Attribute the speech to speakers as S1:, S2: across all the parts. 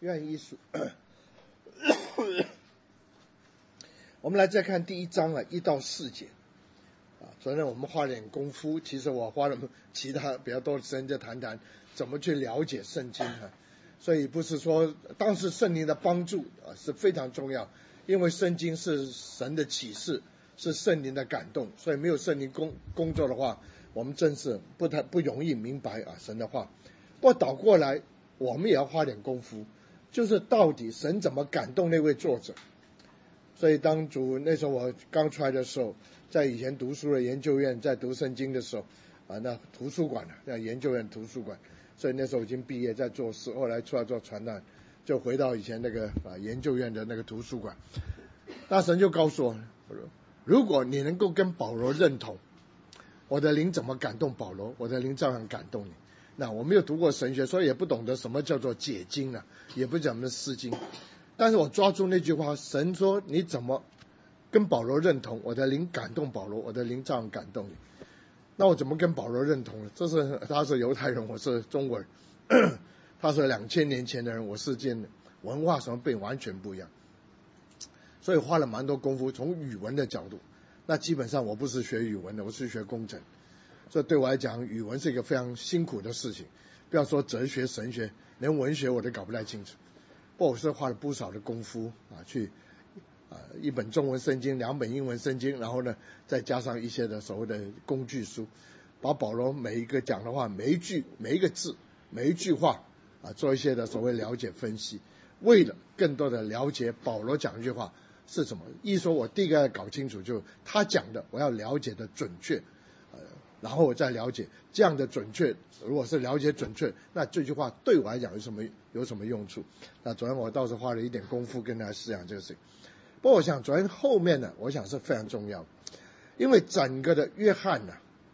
S1: 看艺术。我们来再看第1章1到4节。昨天我们花了点功夫，其实我花了其他比较多的时间在谈谈怎么去了解圣经所以不是说当时圣灵的帮助是非常重要，因为圣经是神的启示，是圣灵的感动，所以没有圣灵工作的话，我们真是不容易明白神的话。不过倒过来我们也要花点功夫，就是到底神怎么感动那位作者。所以当主那时候我刚出来的时候，在以前读书的研究院，在读圣经的时候那图书馆那研究院图书馆，所以那时候已经毕业在做事，后来出来做传道，就回到以前那个研究院的那个图书馆。那神就告诉我，如果你能够跟保罗认同，我的灵怎么感动保罗，我的灵照样感动你。那我没有读过神学，所以也不懂得什么叫做解经也不讲什么释经，但是我抓住那句话，神说你怎么跟保罗认同，我的灵感动保罗，我的灵照样感动你。那我怎么跟保罗认同呢？他是犹太人，我是中国人，他是2000年前的人，我是文化什么背景完全不一样，所以花了蛮多功夫从语文的角度。那基本上我不是学语文的，我是学工程，所以对我来讲语文是一个非常辛苦的事情，不要说哲学神学，连文学我都搞不太清楚。不过我是花了不少的功夫去1本中文圣经，2本英文圣经，然后呢再加上一些的所谓的工具书，把保罗每一个讲的话，每一个字，每一句话做一些的所谓了解分析，为了更多的了解保罗讲一句话是什么意思。说我第一个要搞清楚，就他讲的我要了解的准确，然后我再了解这样的准确，如果是了解准确，那这句话对我来讲有什么用处。那昨天我倒是花了一点功夫跟大家思想这个事情。不过我想昨天后面呢，我想是非常重要，因为整个的约翰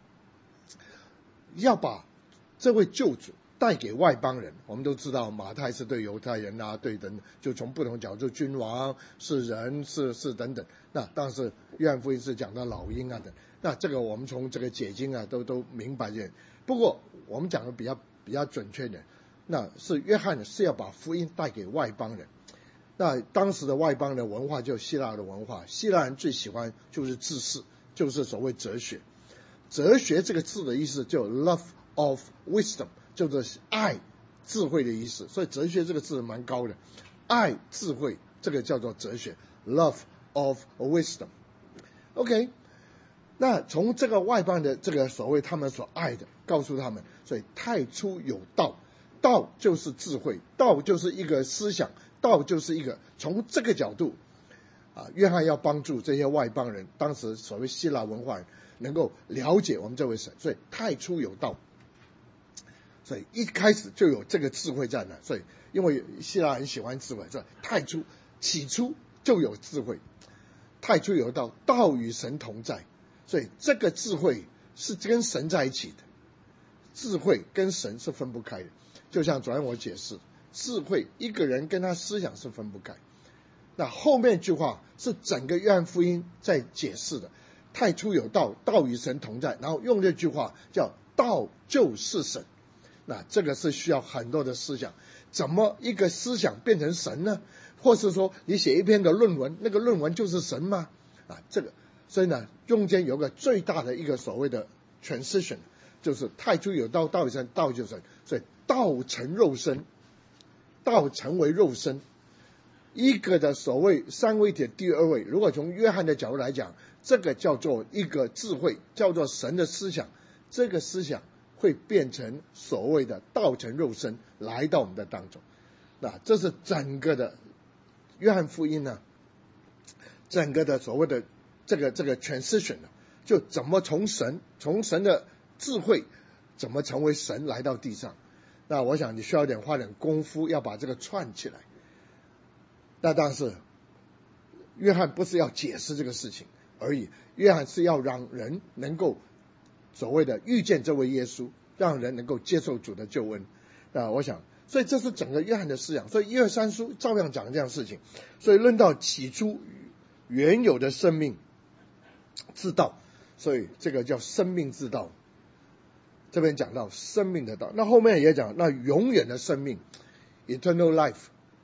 S1: 要把这位救主带给外邦人。我们都知道马太是对犹太人对等，就从不同角度，君王是人是等等。那当时约翰福音是讲到老鹰等，那这个我们从这个解经都明白这。不过我们讲的比较准确点，那是约翰是要把福音带给外邦人。那当时的外邦的文化就是希腊的文化，希腊人最喜欢就是知识，就是所谓哲学。哲学这个字的意思就 love of wisdom， 就是爱智慧的意思，所以哲学这个字蛮高的，爱智慧这个叫做哲学 love of wisdom。 OK， 那从这个外邦的这个所谓他们所爱的告诉他们，所以太初有道，道就是智慧，道就是一个思想，道就是一个，从这个角度约翰要帮助这些外邦人，当时所谓希腊文化人能够了解我们这位神，所以太初有道，所以一开始就有这个智慧在那。所以因为希腊人喜欢智慧，所以太初起初就有智慧，太初有道，道与神同在，所以这个智慧是跟神在一起的，智慧跟神是分不开的。就像昨天我解释，智慧一个人跟他思想是分不开。那后面一句话是整个约翰福音在解释的，太初有道，道与神同在，然后用这句话叫道就是神。那这个是需要很多的思想，怎么一个思想变成神呢？或是说你写一篇的论文，那个论文就是神吗？这个所以呢中间有个最大的一个所谓的 transition， 就是太初有道，道与神，道就是神，所以道成肉身，道成为肉身。一个的所谓三位一体第二位，如果从约翰的角度来讲，这个叫做一个智慧，叫做神的思想，这个思想会变成所谓的道成肉身来到我们的当中。那这是整个的约翰福音整个的所谓的这个 transition 就怎么从神的智慧怎么成为神来到地上。那我想你需要花点功夫要把这个串起来。那当然是约翰不是要解释这个事情而已，约翰是要让人能够所谓的遇见这位耶稣，让人能够接受主的救恩。那我想所以这是整个约翰的思想，所以约翰3书照样讲这样的事情。所以论到起初原有的生命之道，所以这个叫生命之道，这边讲到生命的道。那后面也讲那永远的生命 eternal life，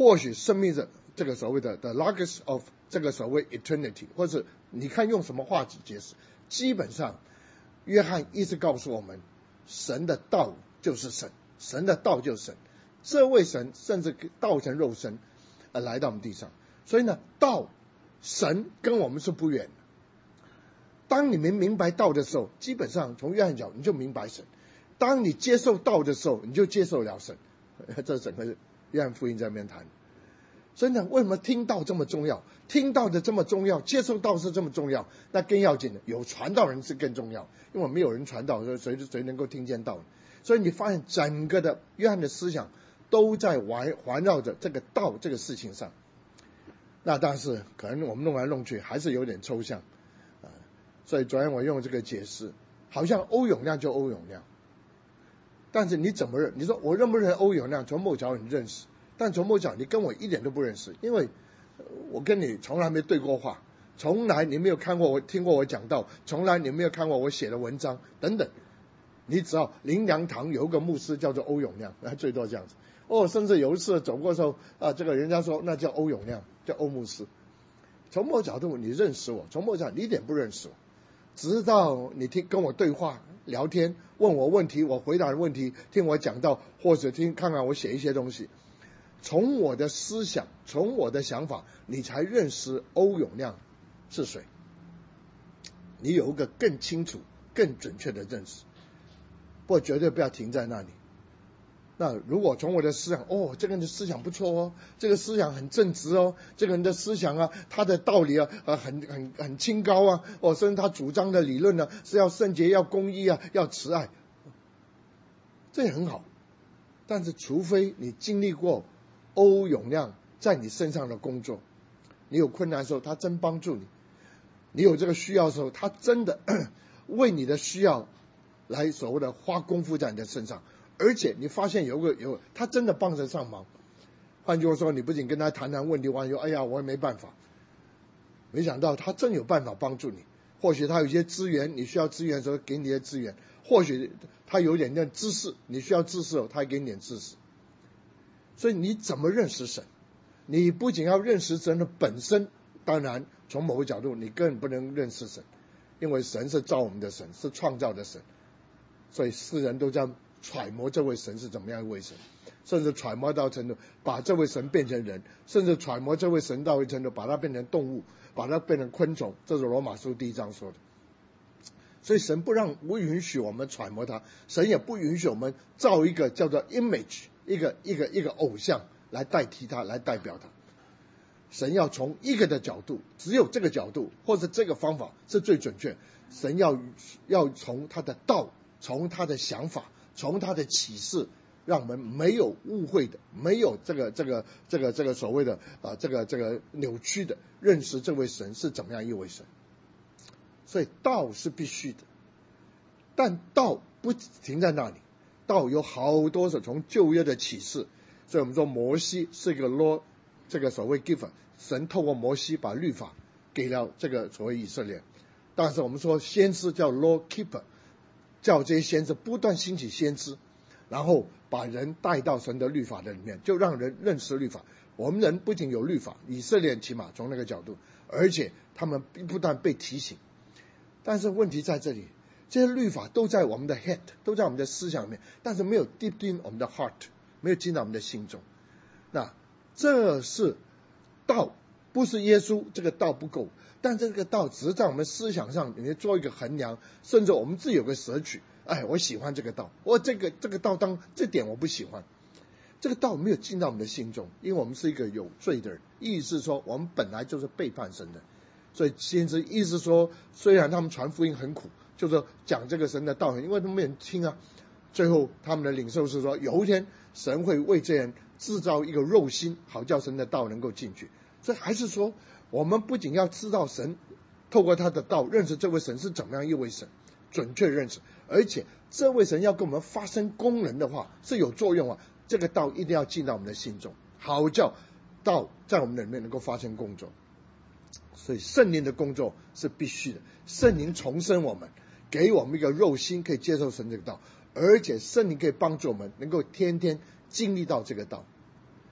S1: 或许生命的这个所谓的 the logos of 这个所谓 eternity， 或者你看用什么话去解释，基本上约翰一直告诉我们，神的道就是神，神的道就是神，这位神甚至道成肉身来到我们地上。所以呢，道神跟我们是不远的。当你们明白道的时候，基本上从约翰角你就明白神，当你接受道的时候，你就接受了神。这整个约翰福音在那边谈。所以呢，为什么听道这么重要？听道的这么重要，接受道是这么重要，那更要紧的，有传道人是更重要，因为没有人传道，谁能够听见道？所以你发现整个的约翰的思想都在环绕着这个道这个事情上。那但是可能我们弄来弄去还是有点抽象所以昨天我用这个解释，好像欧永亮就欧永亮，但是你怎么认？你说我认不认欧永亮？从某角你认识，但从某角你跟我一点都不认识，因为我跟你从来没对过话，从来你没有看过我听过我讲道，从来你没有看过我写的文章等等。你只要灵粮堂有一个牧师叫做欧永亮，最多这样子。甚至有一次走过的时候这个人家说那叫欧永亮，叫欧牧师。从某角度你认识我，从某角度你一点不认识我，直到你跟我对话聊天，问我问题，我回答的问题，听我讲道，或者看看我写一些东西，从我的思想，从我的想法，你才认识欧永亮是谁。你有一个更清楚更准确的认识，不过绝对不要停在那里。那如果从我的思想，这个人的思想不错这个思想很正直这个人的思想他的道理很清高甚至他主张的理论是要圣洁，要公义要慈爱，这也很好。但是除非你经历过欧永亮在你身上的工作，你有困难的时候他真帮助你，你有这个需要的时候他真的为你的需要来所谓的花功夫在你的身上，而且你发现他真的帮得上忙。换句话说，你不仅跟他谈谈问题，完说哎呀我也没办法，没想到他真有办法帮助你。或许他有一些资源，你需要资源的时候给你一些资源，或许他有点知识，你需要知识的时候他也给你点知识。所以你怎么认识神？你不仅要认识神的本身，当然从某个角度你更不能认识神，因为神是造我们的神，是创造的神，所以世人都在揣摩这位神是怎么样一位神，甚至揣摩到程度把这位神变成人，甚至揣摩这位神到一程度把它变成动物，把它变成昆虫，这是罗马书第1章说的。所以神不允许我们揣摩它，神也不允许我们造一个叫做 image， 一个偶像来代替它，来代表它。神要从一个的角度，只有这个角度或者这个方法是最准确。神要从他的道，从他的想法，从他的启示，让我们没有误会的，没有这个所谓的这个扭曲的认识这位神是怎么样一位神。所以道是必须的，但道不停在那里，道有好多是从旧约的启示。所以我们说摩西是一个 law， 这个所谓 giver， 神透过摩西把律法给了这个所谓以色列。但是我们说先知叫 law keeper， 叫这些先知不断兴起先知，然后把人带到神的律法的里面，就让人认识律法。我们人不仅有律法，以色列起码从那个角度，而且他们不断被提醒。但是问题在这里，这些律法都在我们的 head， 都在我们的思想里面，但是没有 deep in 我们的 heart， 没有进到我们的心中。那这是道，不是耶稣，这个道不够，但这个道只是在我们思想上里面做一个衡量，甚至我们自己有个舍取。我喜欢这个道，我这个道当这点我不喜欢，这个道没有进到我们的心中，因为我们是一个有罪的人，意思是说我们本来就是背叛神的。所以先知意思说，虽然他们传福音很苦，就是讲这个神的道，因为他们没人听最后他们的领受是说，有一天神会为这人制造一个肉心，好叫神的道能够进去。所以还是说，我们不仅要知道神，透过他的道认识这位神是怎么样一位神，准确认识，而且这位神要跟我们发生功能的话，是有作用这个道一定要进到我们的心中，好叫道在我们里面能够发生工作。所以圣灵的工作是必须的，圣灵重生我们，给我们一个肉心可以接受神这个道，而且圣灵可以帮助我们能够天天经历到这个道。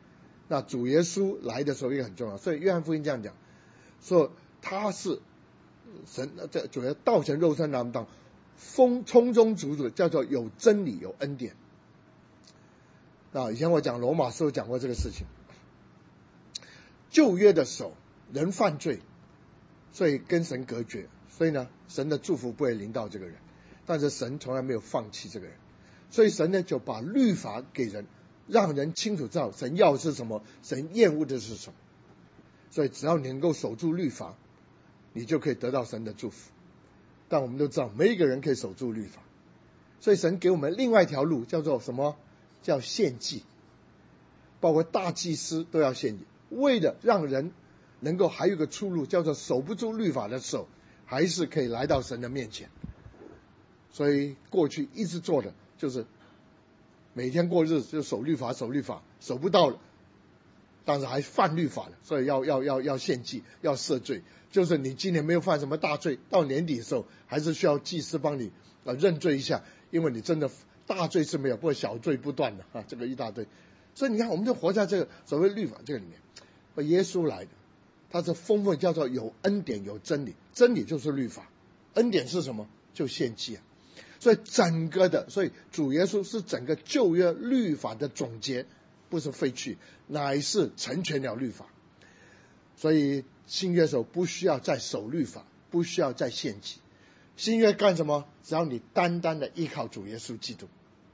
S1: 那主耶稣来的时候也很重要，所以约翰福音这样讲，说他是神，这主要道成肉身来我们当充中足足，叫做有真理有恩典。以前我讲罗马书讲过这个事情，旧约的时候人犯罪，所以跟神隔绝，所以呢神的祝福不会临到这个人，但是神从来没有放弃这个人，所以神呢就把律法给人，让人清楚知道神要的是什么，神厌恶的是什么。所以只要你能够守住律法，你就可以得到神的祝福。但我们都知道没一个人可以守住律法，所以神给我们另外一条路，叫做什么？叫献祭。包括大祭司都要献祭，为了让人能够还有一个出路，叫做守不住律法的时候还是可以来到神的面前。所以过去一直做的就是每天过日子就守律法，守不到了，但是还犯律法了，所以要献祭，要赦罪。就是你今年没有犯什么大罪，到年底的时候还是需要祭司帮你认罪一下，因为你真的大罪是没有，不过小罪不断的这个一大堆。所以你看我们就活在这个所谓律法这个里面。耶稣来的，他是丰富叫做有恩典有真理，真理就是律法，恩典是什么？就献祭啊。所以主耶稣是整个旧约律法的总结，不是废去，乃是成全了律法。所以新约的时候不需要再守律法，不需要再献祭。新约干什么？只要你单单的依靠主耶稣基督。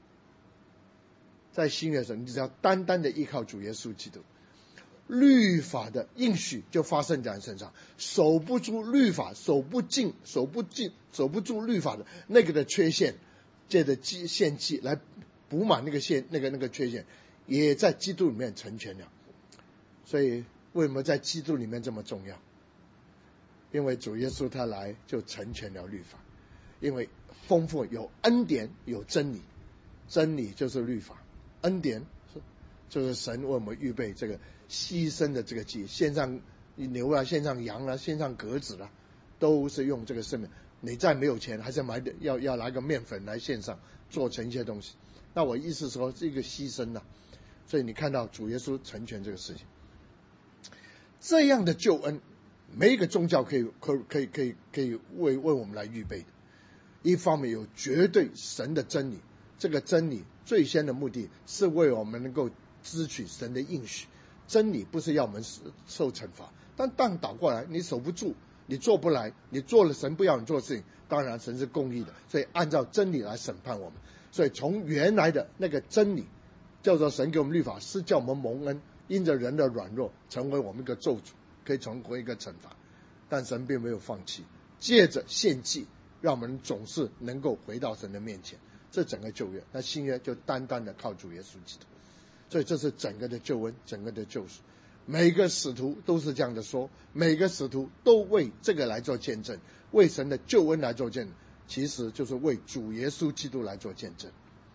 S1: 在新约的时候，你只要单单的依靠主耶稣基督，律法的应许就发生在你身上。守不住律法，守不住律法的那个的缺陷，借着献祭来补满那个缺陷，也在基督里面成全了。所以为什么在基督里面这么重要？因为主耶稣他来就成全了律法，因为丰富有恩典有真理，真理就是律法，恩典就是神为我们预备这个牺牲的这个祭，献上牛啊，献上羊啊，献上鸽子啊，都是用这个生命。你再没有钱，还是要拿个面粉来献上，做成一些东西。那我意思说是一个牺牲啊。所以你看到主耶稣成全这个事情，这样的救恩，每一个宗教可以为我们来预备的。一方面有绝对神的真理，这个真理最先的目的是为我们能够支取神的应许。真理不是要我们受惩罚，但倒过来，你守不住，你做不来，你做了神不要你做的事情，当然神是公义的，所以按照真理来审判我们。所以从原来的那个真理叫做神给我们律法，是叫我们蒙恩，因着人的软弱成为我们一个咒诅，可以成为一个惩罚。但神并没有放弃，借着献祭让我们总是能够回到神的面前。这整个旧约，那新约就单单的靠主耶稣基督。所以这是整个的救恩，整个的救赎。每个使徒都是这样的说，每个使徒都为这个来做见证，为神的救恩来做见证，其实就是为主耶稣基督来做见证。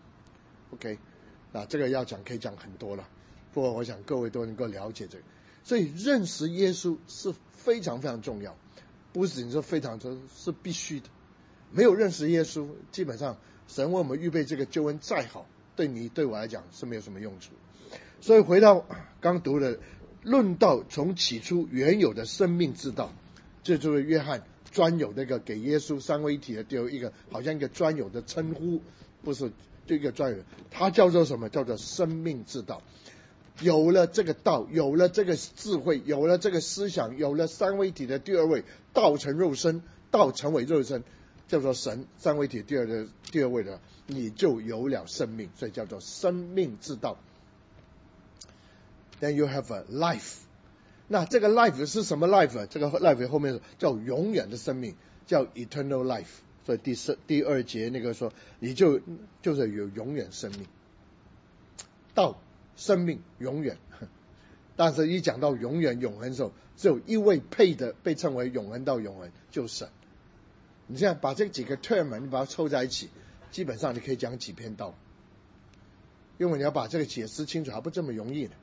S1: OK， 那这个要讲可以讲很多了，不过我想各位都能够了解这个。所以认识耶稣是非常非常重要，不是你说非常重要，是必须的。没有认识耶稣，基本上神为我们预备这个救恩再好，对你对我来讲是没有什么用处。所以回到刚读的论道从起初原有的生命之道，这就是约翰专有那个给耶稣三位一体的丢一个好像一个专有的称呼，不是这个专有，它叫做什么？叫做生命之道。有了这个道，有了这个智慧，有了这个思想，有了三位一体的第二位，道成肉身，道成为肉身，叫做神三位一体第二位的，你就有了生命，所以叫做生命之道。Then you have a life。 那这个 life 是什么 life？ 这个 life 后面叫永远的生命，叫 eternal life。 所以第二节那个说，你就是有永远生命，道生命永远。但是一讲到永远永恒的时候，只有一位配的被称为永恒到永恒，就是神。你现在把这几个 term 你把它凑在一起，基本上你可以讲几篇道，因为你要把这个解释清楚还不这么容易呢。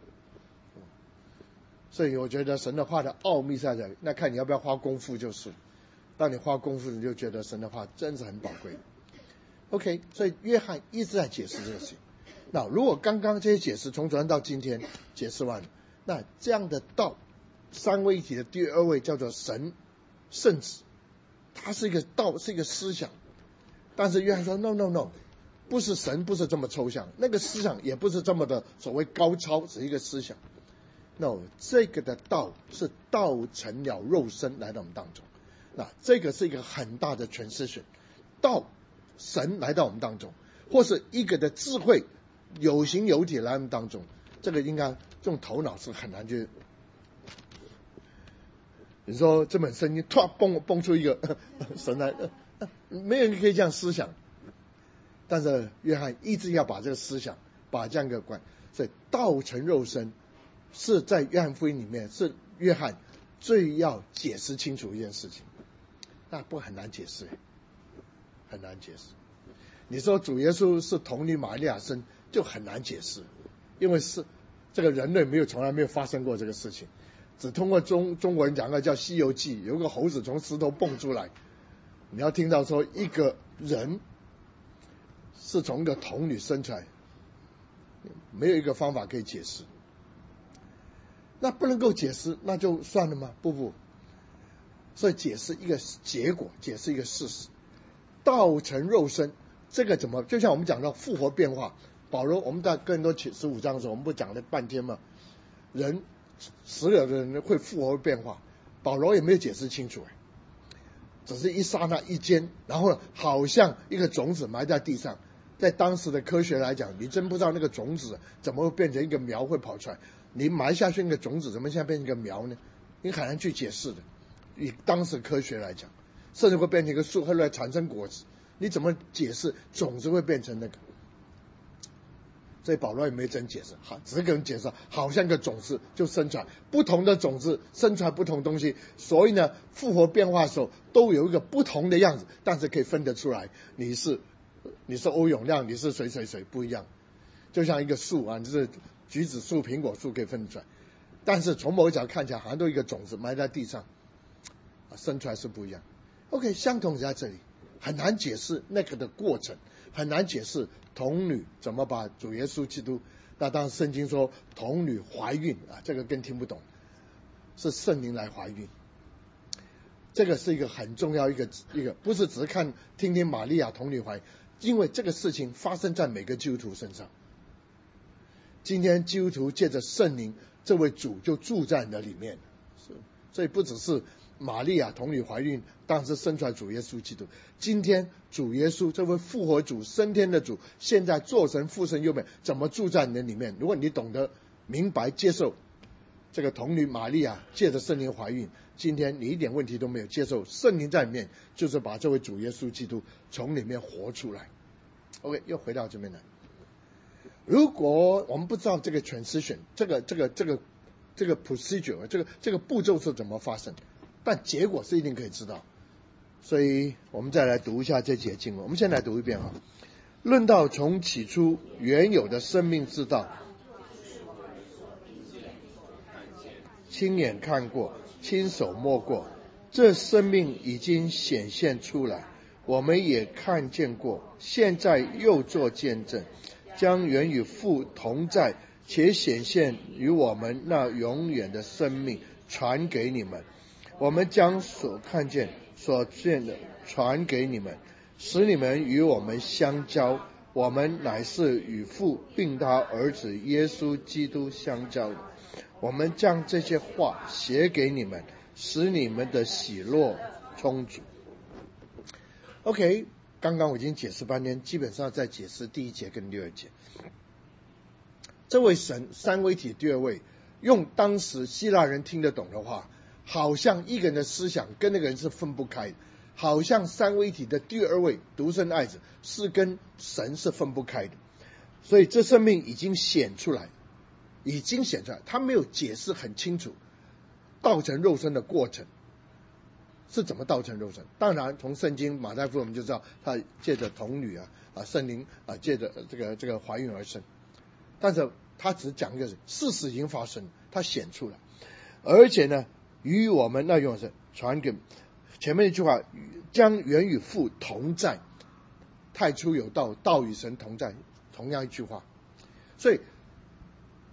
S1: 所以我觉得神的话的奥秘在这里，那看你要不要花功夫就是。当你花功夫，你就觉得神的话真是很宝贵。OK， 所以约翰一直在解释这个事情。那如果刚刚这些解释从昨天到今天解释完了， 那这样的道，三位一体的第二位叫做神圣子，它是一个道，是一个思想。但是约翰说 no， 不是神，不是这么抽象，那个思想也不是这么的所谓高超，只是一个思想。No， 这个的道是道成了肉身来到我们当中。那这个是一个很大的transition，道神来到我们当中，或是一个的智慧有形有体来我们当中，这个应该用头脑是很难去。你说这本圣经突然蹦出一个神来，没有人可以这样思想。但是约翰一直要把这个思想，把这样一个观，所以道成肉身是在约翰福音里面是约翰最要解释清楚一件事情。那不很难解释，很难解释。你说主耶稣是童女玛利亚生，就很难解释，因为是这个人类从来没有发生过这个事情，只通过中国人讲的叫《西游记》，有个猴子从石头蹦出来，你要听到说一个人是从一个童女生出来，没有一个方法可以解释。那不能够解释，那就算了吗？不。所以解释一个结果，解释一个事实。道成肉身，这个怎么？就像我们讲到复活变化，保罗我们在哥林多15章的时候，我们不讲了半天吗？人死了的人会复活变化，保罗也没有解释清楚，只是一刹那一间，然后好像一个种子埋在地上，在当时的科学来讲，你真不知道那个种子怎么会变成一个苗会跑出来，你埋下去那个种子怎么现在变成一个苗呢？你很难去解释的。以当时科学来讲，甚至会变成一个树，后来产生果子，你怎么解释种子会变成那个？所以保罗也没真解释，只是跟人解释，好像一个种子就生出来，不同的种子生出来不同东西，所以呢，复活变化的时候都有一个不同的样子，但是可以分得出来，你是欧永亮，你是谁不一样，就像一个树啊，你是橘子树、苹果树可以分得出来，但是从某个角度看起来好像都一个种子埋在地上。生出来是不一样。OK， 相同在这里，很难解释那个的过程，很难解释童女怎么把主耶稣基督。那当然圣经说童女怀孕啊，这个更听不懂，是圣灵来怀孕。这个是一个很重要一个，不是只是听听玛利亚童女怀孕，因为这个事情发生在每个基督徒身上。今天基督徒借着圣灵，这位主就住在你的里面，所以不只是玛利亚童女怀孕，当时生出来主耶稣基督。今天主耶稣这位复活主、升天的主，现在做神父神右边，怎么住在你的里面？如果你懂得明白接受这个童女玛利亚借着圣灵怀孕，今天你一点问题都没有，接受圣灵在里面，就是把这位主耶稣基督从里面活出来。OK， 又回到这边来。如果我们不知道这个 transition， 这个 procedure， 这个步骤是怎么发生，但结果是一定可以知道。所以我们再来读一下这节经文，我们先来读一遍啊。论到从起初原有的生命之道，亲眼看过，亲手摸过，这生命已经显现出来，我们也看见过，现在又做见证，将原与父同在且显现于我们那永远的生命传给你们。我们将所看见所见的传给你们，使你们与我们相交。我们乃是与父并他儿子耶稣基督相交的。我们将这些话写给你们，使你们的喜乐充足。OK， 刚刚我已经解释半天，基本上在解释第一节跟第二节。这位神三位一体第二位，用当时希腊人听得懂的话，好像一个人的思想跟那个人是分不开的，好像三位一体的第二位独生爱子是跟神是分不开的。所以这生命已经显出来，他没有解释很清楚道成肉身的过程是怎么道成肉身。当然从圣经马太福音我们就知道，他借着童女圣灵借着这个怀孕而生，但是他只讲一个事实已经发生，他显出来，而且呢与我们那永生传给前面一句话，将原与父同在，太初有道，道与神同在，同样一句话。所以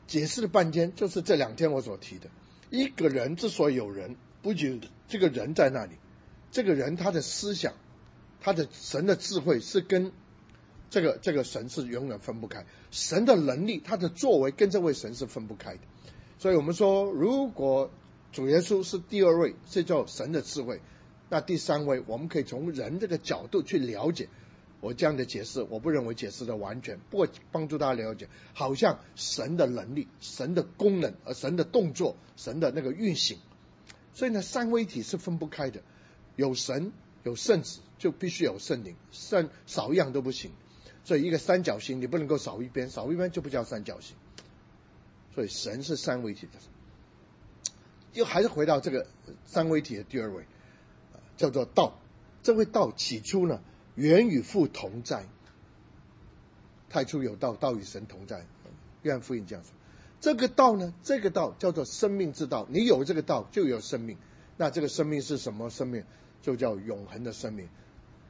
S1: 解释了半天，就是这2天我所提的，一个人之所以有人，不仅这个人在那里，这个人他的思想，他的神的智慧是跟这个神是永远分不开，神的能力，他的作为跟这位神是分不开的。所以我们说，如果主耶稣是第2位，这叫神的智慧，那第3位我们可以从人这个角度去了解。我这样的解释，我不认为解释的完全，不过帮助大家了解，好像神的能力、神的功能、神的动作、神的那个运行。所以呢，三位一体是分不开的，有神有圣子，就必须有圣灵，少一样都不行。所以一个三角形你不能够少一边，少一边就不叫三角形。所以神是三位一体的，就还是回到这个三位一体的第2位，叫做道。这位道起初呢，原与父同在，太初有道，道与神同在。约翰福音这样说。这个道呢，这个道叫做生命之道，你有这个道就有生命。那这个生命是什么生命？就叫永恒的生命。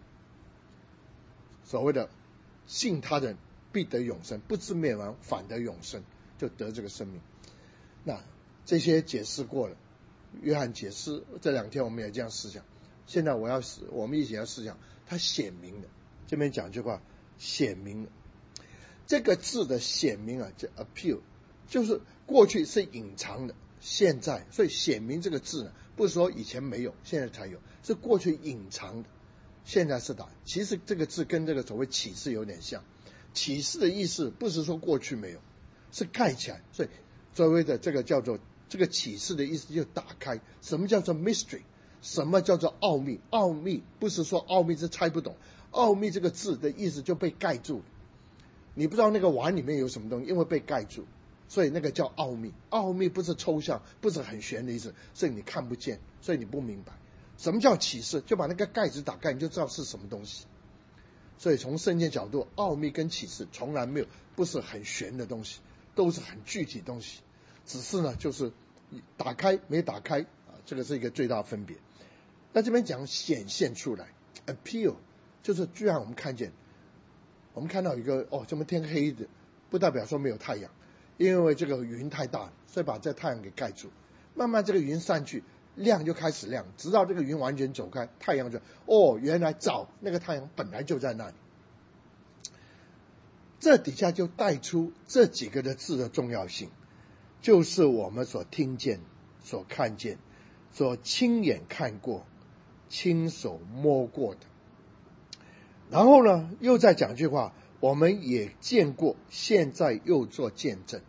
S1: 所谓的信他人必得永生，不知灭亡，反得永生，就得这个生命。那这些解释过了，约翰解释，这2天我们也这样思想。现在我们一起要思想，它显明了。这边讲句话，显明了。这个字的显明啊，这 appeal 就是过去是隐藏的，现在，所以显明这个字呢，不是说以前没有，现在才有，是过去隐藏的，现在是的。其实这个字跟这个所谓启示有点像，启示的意思不是说过去没有，是盖起来，所以所谓的这个叫做这个启示的意思就打开。什么叫做 mystery？ 什么叫做奥秘？奥秘不是说奥秘是猜不懂，奥秘这个字的意思就被盖住了，你不知道那个碗里面有什么东西，因为被盖住，所以那个叫奥秘。奥秘不是抽象，不是很玄的意思，所以你看不见，所以你不明白。什么叫启示？就把那个盖子打开，你就知道是什么东西。所以从圣经角度，奥秘跟启示从来没有不是很玄的东西，都是很具体的东西，只是呢就是打开没打开啊，这个是一个最大分别。那这边讲显现出来 appeal， 就是居然我们看见，我们看到一个这么天黑的，不代表说没有太阳，因为这个云太大了，所以把这太阳给盖住，慢慢这个云散去，亮就开始亮，直到这个云完全走开，太阳就原来早那个太阳本来就在那里。这底下就带出这几个的字的重要性，就是我们所听见、所看见、所亲眼看过、亲手摸过的。然后呢，又再讲句话，我们也见过，现在又做见证。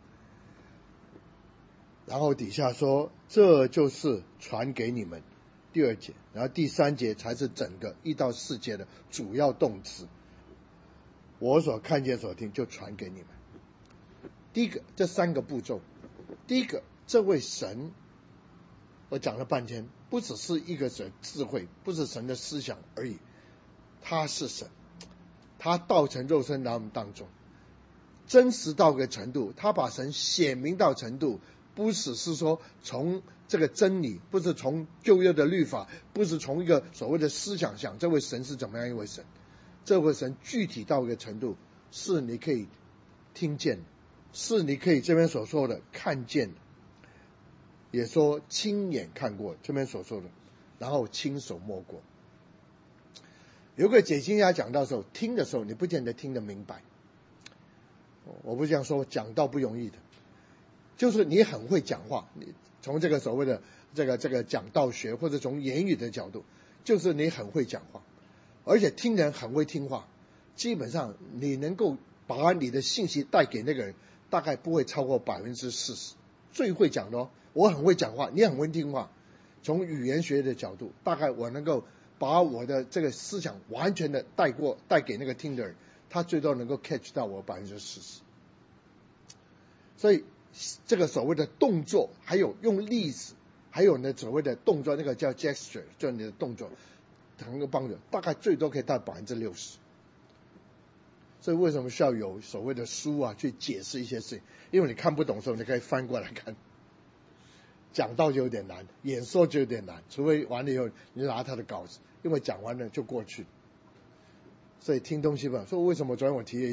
S1: 然后底下说，这就是传给你们，第2节，然后第3节才是整个1到4节的主要动词。我所看见所听就传给你们。第一个，这3个步骤。第一个，这位神，我讲了半天，不只是一个神智慧，不是神的思想而已，他是神，他道成肉身来我们当中，真实到个程度，他把神显明到程度，不只是说从这个真理，不是从旧约的律法，不是从一个所谓的思想想这位神是怎么样一位神，这位神具体到一个程度，是你可以听见，是你可以这边所说的看见，也说亲眼看过这边所说的，然后亲手摸过。有个解经家讲到的时候，听的时候你不见得听得明白，我不这样说，讲道不容易的，就是你很会讲话，你从这个所谓的这个讲道学，或者从言语的角度，就是你很会讲话，而且听人很会听话，基本上你能够把你的信息带给那个人，大概不会超过40%。最会讲的我很会讲话，你很会听话，从语言学的角度，大概我能够把我的这个思想完全的带给那个听的人，他最多能够 catch 到我40%。所以这个所谓的动作，还有用例子，还有呢所谓的动作，那个叫 gesture， 就你的动作能够帮助，大概最多可以到60%。所以为什么需要有所谓的书啊去解释一些事情？因为你看不懂的时候，你可以翻过来看。讲道就有点难，演说就有点难，除非完了以后你拿他的稿子，因为讲完了就过去。所以听东西吧，所以为什么昨天我提了一下，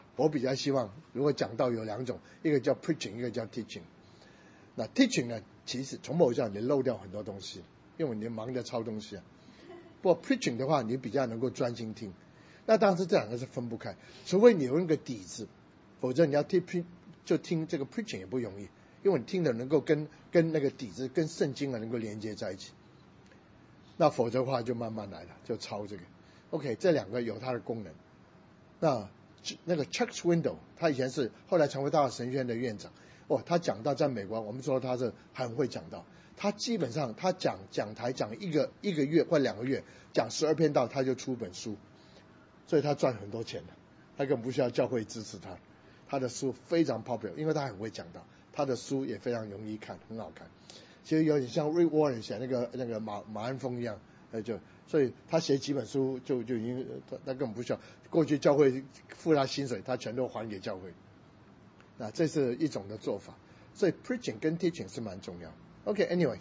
S1: 我比较希望如果讲道有两种，一个叫 preaching， 一个叫 teaching。那 teaching 呢，其实从某上你漏掉很多东西，因为你忙着抄东西啊。不过 preaching 的话，你比较能够专心听。那当时这两个是分不开，除非你有一个底子，否则你要听就听这个 preaching 也不容易，因为你听的能够跟那个底子跟圣经能够连接在一起。那否则的话就慢慢来了，就抄这个。OK， 这两个有它的功能。那个 Chuck Swindoll， 他以前是后来成为大学神学院的院长。他讲到在美国，我们说他是很会讲道。他基本上他讲台讲一个月或2个月，讲12篇道，他就出本书，所以他赚很多钱的。他根本不需要教会支持他，他的书非常 popular， 因为他很会讲道，他的书也非常容易看，很好看。其实有点像 Rick Warren 写那个马鞍峰一样，所以他写几本书就已经他根本不需要，过去教会付他薪水，他全都还给教会。那这是一种的做法，所以 preaching 跟 teaching 是蛮重要。OK，anyway，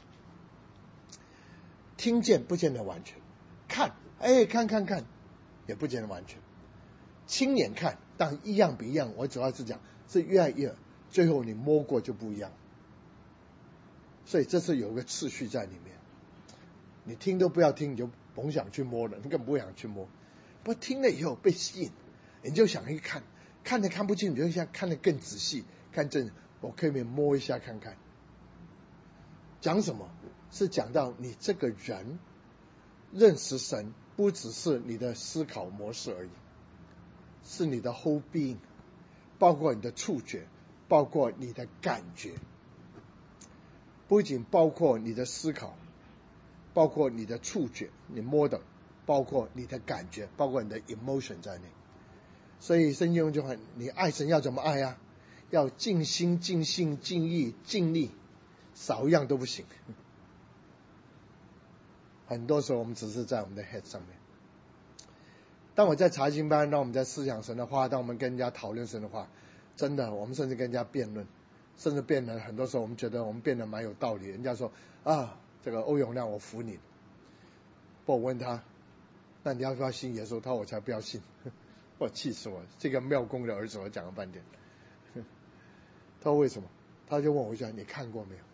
S1: 听见不见得完全，看也不见得完全，亲眼看，但一样比一样。我主要是讲是越来越，最后你摸过就不一样。所以这是有个次序在里面。你听都不要听，你就甭想去摸了，你根本不想去摸。不过听了以后被吸引，你就想去看，看得看不清，你就想看得更仔细，看这我可以摸一下看看。讲什么？是讲到你这个人认识神，不只是你的思考模式而已，是你的 whole being， 包括你的触觉，包括你的感觉，不仅包括你的思考，包括你的触觉，你摸的，包括你的感觉，包括你的 emotion 在内。所以圣经就很，你爱神要怎么爱啊？要尽心、尽性、尽意、尽力，少一样都不行。很多时候我们只是在我们的 head 上面。当我在查经班，当我们在思想神的话，当我们跟人家讨论神的话，真的，我们甚至跟人家辩论，甚至辩论，很多时候我们觉得我们辩得蛮有道理。人家说这个欧永亮，我服你。不，我问他，那你要不要信耶稣？他说我才不要信。我气死我！这个庙公的儿子，我讲了半天。他说为什么？他就问我一下，你看过没有？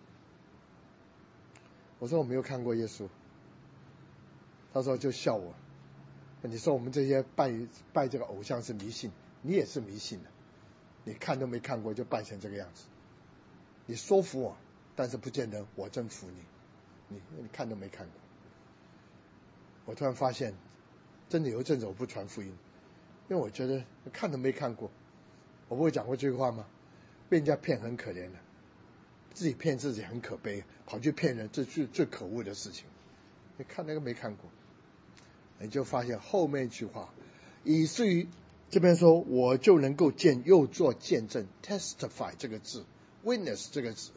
S1: 我说我没有看过耶稣。他说就笑我，你说我们这些拜这个偶像是迷信，你也是迷信的，你看都没看过就拜成这个样子，你说服我，但是不见得我真服你看都没看过。我突然发现，真的有一阵子我不传福音，因为我觉得看都没看过。我不会讲过这句话吗？被人家骗很可怜的，自己骗自己很可悲，跑去骗人，这是最可恶的事情。你看那个没看过，你就发现后面一句话，以至于这边说我就能够又做见证 testify 这个字 witness 这个字，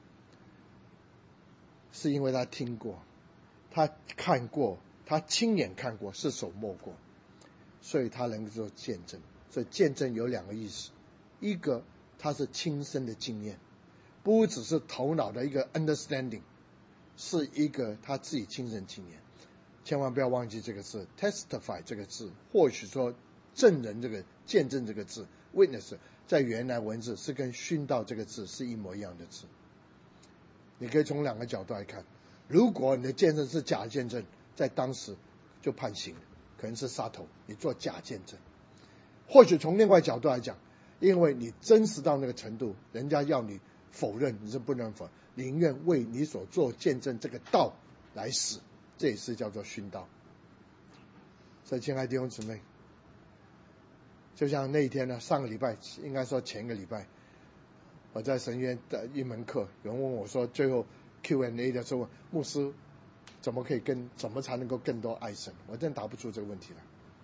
S1: 是因为他听过，他看过，他亲眼看过，是手摸过，所以他能够做见证。所以见证有两个意思，一个他是亲身的经验，不只是头脑的一个 understanding， 是一个他自己亲身经验。千万不要忘记这个字 testify 这个字，或许说证人这个见证这个字 witness 在原来文字是跟殉道这个字是一模一样的字。你可以从两个角度来看，如果你的见证是假见证，在当时就判刑，可能是杀头，你做假见证。或许从另外角度来讲，因为你真实到那个程度，人家要你否认，你是不能否，宁愿为你所做见证这个道来死，这也是叫做殉道。所以亲爱的弟兄姊妹，就像那一天呢，上个礼拜，应该说前个礼拜，我在神院的一门课，有人问我说，最后 Q&A 的时候，牧师怎么才能够更多爱神？我真答不出这个问题来，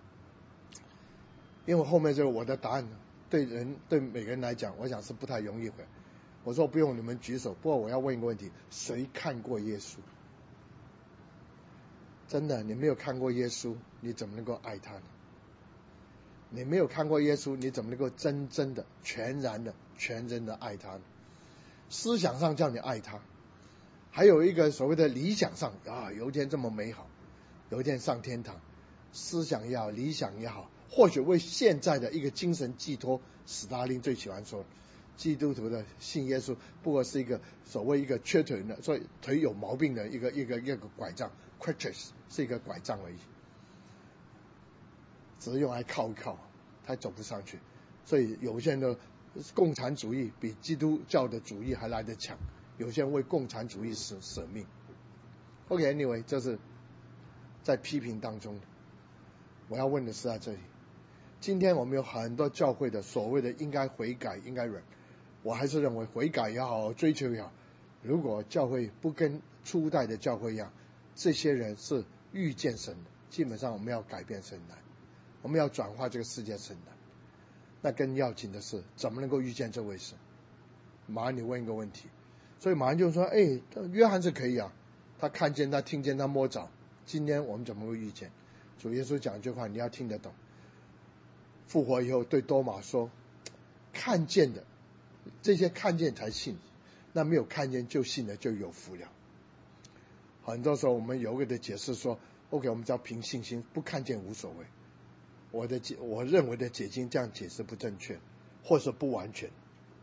S1: 因为后面这个我的答案对每个人来讲，我想是不太容易回。我说不用你们举手，不过我要问一个问题，谁看过耶稣？真的，你没有看过耶稣，你怎么能够爱他呢？你没有看过耶稣，你怎么能够真正的、全然的、全真的爱他呢？思想上叫你爱他，还有一个所谓的理想上有一天这么美好，有一天上天堂，思想也好，理想也好， 或许为现在的一个精神寄托，史达林最喜欢说，基督徒的信耶稣不过是一个所谓一个缺腿的，所以腿有毛病的一个拐杖 crutches 是一个拐杖而已，只是用来靠一靠，他走不上去。所以有些人的共产主义比基督教的主义还来得强，有些人为共产主义舍命。OK，anyway， 这是在批评当中的。我要问的是在这里，今天我们有很多教会的所谓的应该悔改应该忍，我还是认为悔改也好追求也好，如果教会不跟初代的教会一样，这些人是遇见神的，基本上我们要改变神难，我们要转化这个世界神难。那更要紧的是怎么能够遇见这位神。马上你问一个问题，所以马上就说约翰是可以啊，他看见他听见他摸着，今天我们怎么会遇见？主耶稣讲一句话你要听得懂，复活以后对多马说，看见的这些看见才信，那没有看见就信的就有福了。很多时候我们有一个的解释说 OK， 我们只要凭信心，不看见无所谓。我认为的解经这样解释不正确，或是不完全。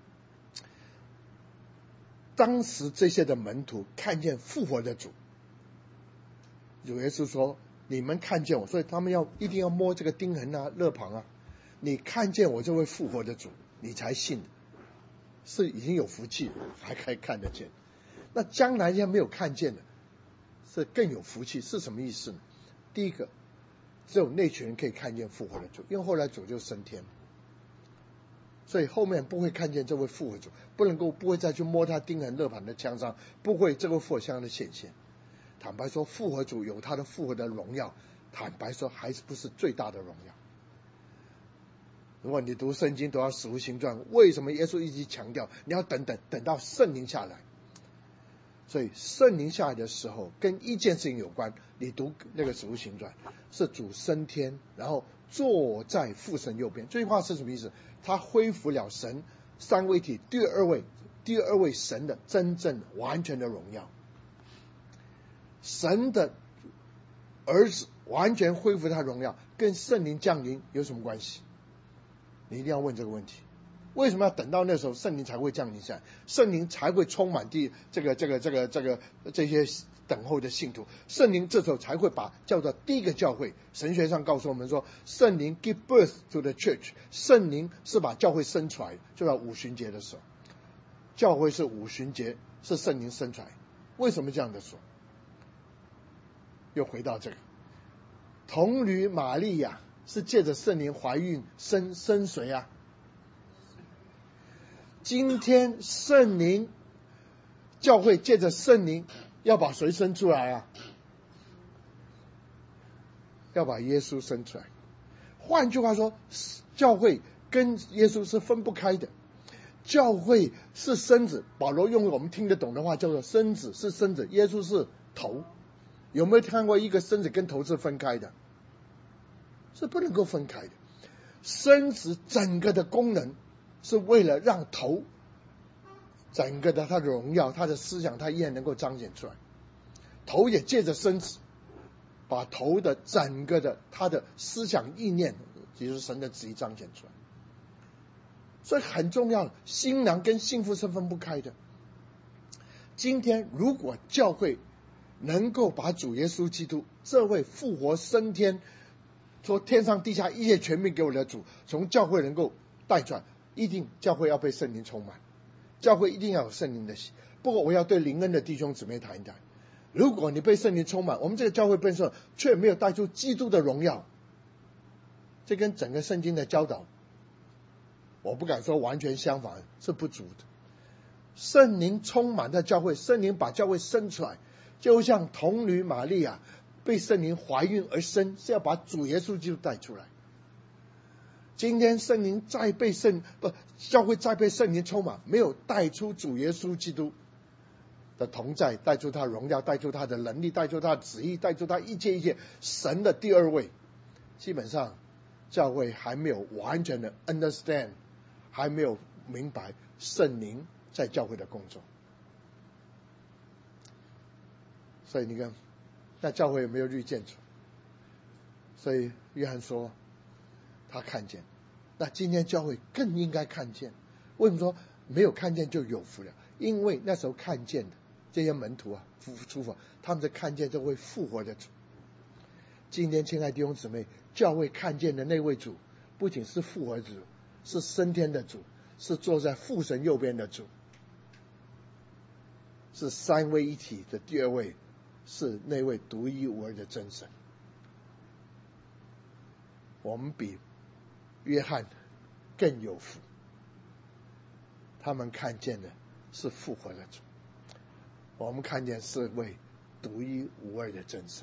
S1: 当时这些的门徒看见复活的主，主耶稣说你们看见我，所以他们一定要摸这个钉痕啊肋旁啊，你看见我这位复活的主你才信，是已经有福气还可以看得见。那将来要没有看见的是更有福气，是什么意思呢？第一个，只有那群人可以看见复活的主，因为后来主就升天，所以后面不会看见这位复活主，不会再去摸他钉痕肋旁的枪伤，不会这位复活像的显现。坦白说，复活主有他的复活的荣耀，坦白说还是不是最大的荣耀。如果你读圣经读到使徒行传，为什么耶稣一直强调你要等到圣灵下来？所以圣灵下来的时候跟一件事情有关，你读那个使徒行传是主升天，然后坐在父神右边，这句话是什么意思？他恢复了神三位一体第二位神的真正完全的荣耀，神的儿子完全恢复他荣耀，跟圣灵降临有什么关系？你一定要问这个问题。为什么要等到那时候圣灵才会降临下来，圣灵才会充满这些等候的信徒，圣灵这时候才会把叫做第一个教会。神学上告诉我们说，圣灵 give birth to the church， 圣灵是把教会生出来，就在五旬节的时候，教会是五旬节是圣灵生出来。为什么这样的说？又回到这个童女玛利亚是借着圣灵怀孕生谁啊？今天圣灵教会借着圣灵要把谁生出来啊？要把耶稣生出来。换句话说，教会跟耶稣是分不开的。教会是身子，保罗用我们听得懂的话叫做身子是身子，耶稣是头。有没有看过一个身子跟头是分开的？是不能够分开的。身子整个的功能是为了让头整个的他的荣耀，他的思想，他依然能够彰显出来。头也借着身子把头的整个的他的思想意念，也就是神的旨意彰显出来。所以很重要，新郎跟新妇是分不开的。今天如果教会能够把主耶稣基督这位复活升天，说天上地下一切权柄给我的主，从教会能够带出来，一定教会要被圣灵充满，教会一定要有圣灵的喜。不过我要对灵恩的弟兄姊妹谈一谈，如果你被圣灵充满，我们这个教会本身却没有带出基督的荣耀，这跟整个圣经的教导我不敢说完全相反，是不足的。圣灵充满在教会，圣灵把教会生出来，就像童女玛利亚被圣灵怀孕而生，是要把主耶稣基督带出来。今天圣灵教会再被圣灵充满，没有带出主耶稣基督的同在，带出他荣耀，带出他的能力，带出他的旨意，带出他一切神的第二位，基本上教会还没有完全的 understand， 还没有明白圣灵在教会的工作。所以你看，那教会有没有遇见主？所以约翰说， 他看见。那今天教会更应该看见。为什么说没有看见就有福了？因为那时候看见的这些门徒啊，出佛，他们在看见这位复活的主。今天亲爱的弟兄姊妹，教会看见的那位主，不仅是复活的主，是升天的主，是坐在父神右边的主，是三位一体的第二位，是那位独一无二的真神。我们比约翰更有福，他们看见的是复活的主，我们看见是位独一无二的真神。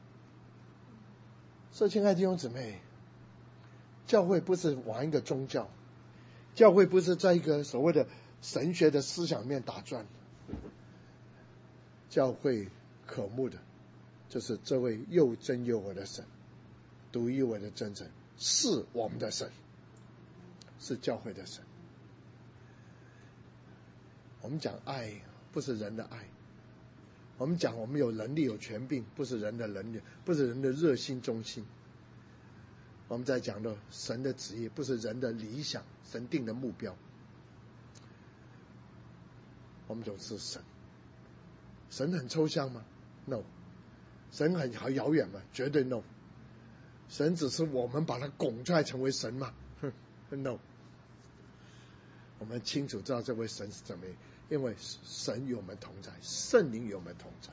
S1: 所以亲爱的弟兄姊妹，教会不是玩一个宗教，教会不是在一个所谓的神学的思想面打转，教会渴慕的就是这位又真又活的神，独一无二的真神，是我们的神，是教会的神。我们讲爱，不是人的爱；我们讲我们有能力有权柄，不是人的能力，不是人的热心忠心。我们在讲的神的旨意，不是人的理想，神定的目标。我们总是神。神很抽象吗？ No。 神很遥远吗？绝对 No。 神只是我们把它拱出来成为神吗？No。 我们清楚知道这位神是怎么样，因为神与我们同在，圣灵与我们同在。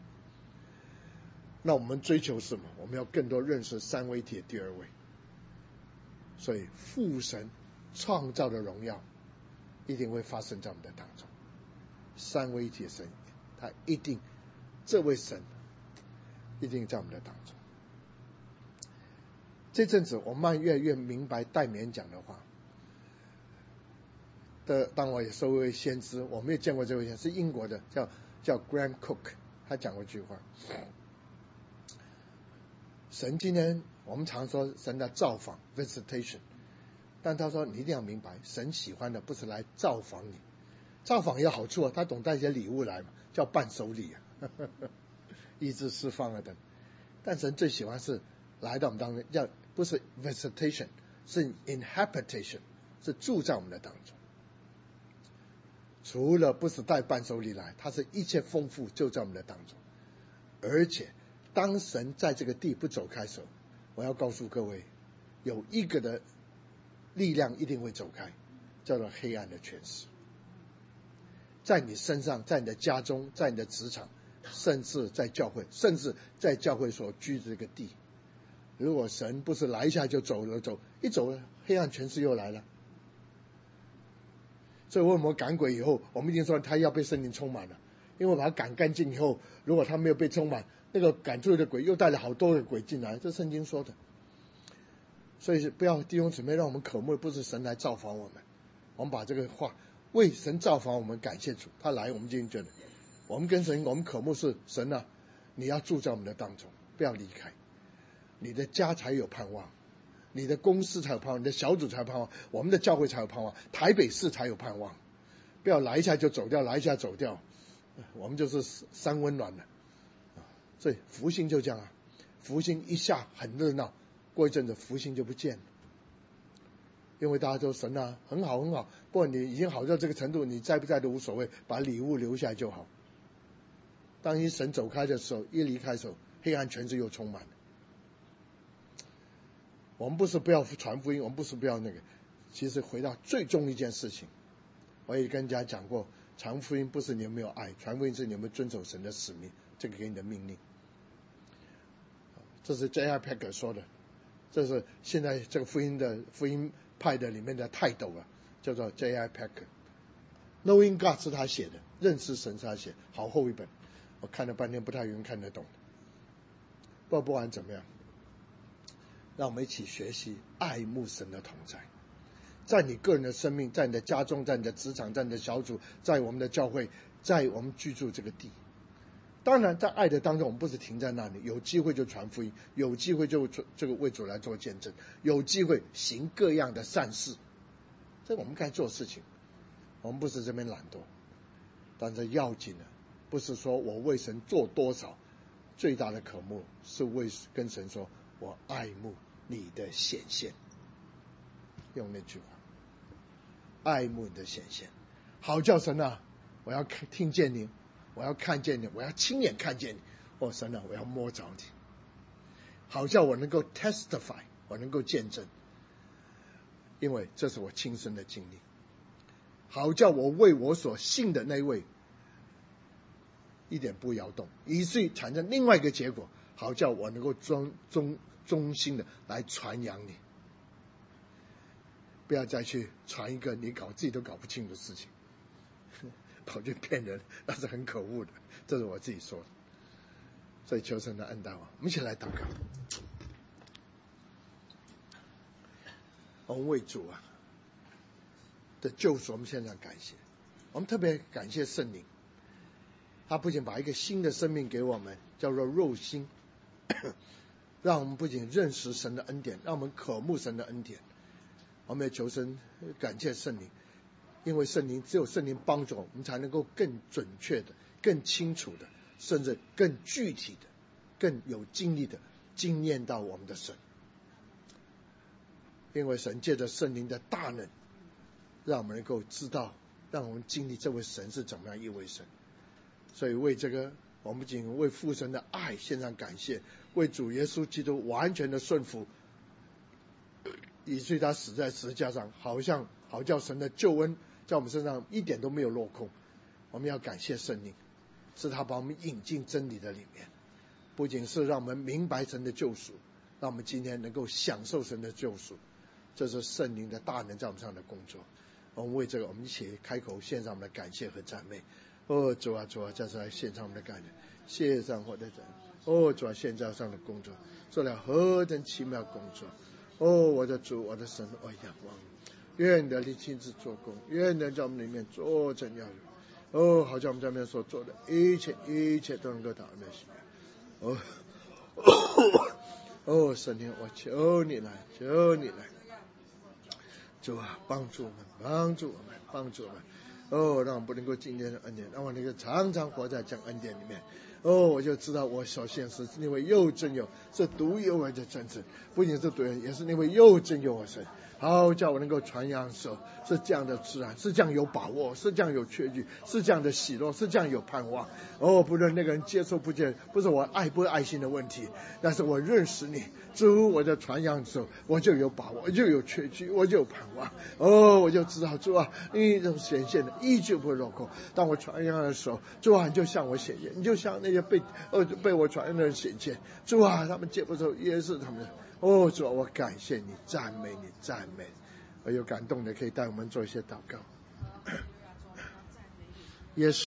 S1: 那我们追求什么？我们要更多认识三位一体的第二位。所以父神创造的荣耀一定会发生在我们的当中。三位一体的神，他一定，这位神一定在我们的当中。这阵子我慢越来越明白戴冕讲的话。当我也是位先知，我没有见过这位先知，是英国的，叫 Graham Cook， 他讲过一句话：神今天我们常说神的造访 visitation， 但他说你一定要明白，神喜欢的不是来造访你，造访有好处啊，他总带一些礼物来嘛，叫伴手礼啊，医治释放啊等。但神最喜欢是来到我们当中，不是 visitation， 是 inhabitation， 是住在我们的当中。除了不是带伴手礼来，他是一切丰富就在我们的当中。而且当神在这个地不走开的时候，我要告诉各位，有一个的力量一定会走开，叫做黑暗的权势。在你身上，在你的家中，在你的职场，甚至在教会，甚至在教会所居的这个地，如果神不是来一下就走了，一走了，黑暗权势又来了。所以为什么赶鬼以后，我们一定说他要被圣灵充满了，因为把他赶干净以后，如果他没有被充满，那个赶出去的鬼又带了好多的鬼进来，这圣经说的。所以不要弟兄姊妹，让我们渴慕的不是神来造访我们，我们把这个话为神造访我们，感谢主，他来，我们今天觉得我们跟神，我们渴慕是神啊，你要住在我们的当中，不要离开，你的家才有盼望，你的公司才有盼望，你的小组才有盼望，我们的教会才有盼望，台北市才有盼望。不要来一下就走掉，来一下走掉，我们就是三温暖了。所以福星就这样啊，福星一下很热闹，过一阵子福星就不见了。因为大家都神啊，很好很好，不过你已经好到这个程度，你在不在都无所谓，把礼物留下来就好。当一神走开的时候，一离开的时候，黑暗权势又充满了。我们不是不要传福音，我们不是不要那个，其实回到最终一件事情，我也跟人家讲过，传福音不是你有没有爱，传福音是你有没有遵守神的使命，这个给你的命令。这是 J.I. Packer 说的，这是现在这个福音派的里面的泰斗啊，叫做 J.I. Packer。Knowing God 是他写的，认识神是他写，好厚一本，我看了半天不太有人看得懂。不管怎么样，让我们一起学习爱慕神的同在，在你个人的生命，在你的家中，在你的职场，在你的小组，在我们的教会，在我们居住这个地。当然在爱的当中，我们不是停在那里，有机会就传福音，有机会就这个为主来做见证，有机会行各样的善事，这我们该做事情。我们不是这边懒惰，但是要紧的不是说我为神做多少，最大的渴慕是为跟神说，我爱慕你的显现。 用那句话，爱慕你的显现，好叫神啊，我要听见你，我要看见你，我要亲眼看见你，神啊，我要摸着你，好叫我能够 testify， 我能够见证，因为这是我亲身的经历，好叫我为我所信的那位一点不摇动，以至于产生另外一个结果，好叫我能够忠心的来传扬你，不要再去传一个你自己都搞不清的事情，跑去骗人，那是很可恶的，这是我自己说的。所以求神的恩待我们一起来祷告。我们为主的救赎，我们现在感谢，我们特别感谢圣灵，他不仅把一个新的生命给我们，叫做肉心，让我们不仅认识神的恩典，让我们渴慕神的恩典。我们也求神感谢圣灵，因为只有圣灵帮助我们，才能够更准确的、更清楚的，甚至更具体的、更有经历的经验到我们的神。因为神借着圣灵的大能，让我们能够知道，让我们经历这位神是怎么样一位神。所以为这个，我们不仅为父神的爱献上感谢，为主耶稣基督完全的顺服，以至于他死在十字架上，好叫神的救恩在我们身上一点都没有落空。我们要感谢圣灵，是他把我们引进真理的里面，不仅是让我们明白神的救赎，让我们今天能够享受神的救赎，这是圣灵的大能在我们上的工作。我们为这个，我们一起开口献上我们的感谢和赞美。主啊，再次来献上我们的感谢，献上我的赞美。主啊，献上上的工作做了何等奇妙工作。我的主，我的神，仰望愿的你亲自做工，愿能在我们里面做成样子。好像我们在里面所做的一切都能够讨人喜悦。神灵，我求你来，主啊，帮助我们，让我们不能够今天的恩典，让我能够常常活在这样恩典里面。我就知道我所献是那位又真有，是独有而的真实，不仅是独有，也是那位又真有我神。好叫我能够传扬手，是这样的自然，是这样有把握，是这样有确据，是这样的喜乐，是这样有盼望。不论那个人接受不接，不是我爱不爱心的问题，但是我认识你，主，我的传扬手，我就有把握，我就有确据，我就有盼望。我就知道主啊，你这种显现的依旧不会落空。当我传扬的时候，主啊，你就向我显现，你就像那些被我传扬的人显现。主啊，他们接不受也是他们的。主啊，我感谢你，赞美你。我有感动的可以带我们做一些祷告。也是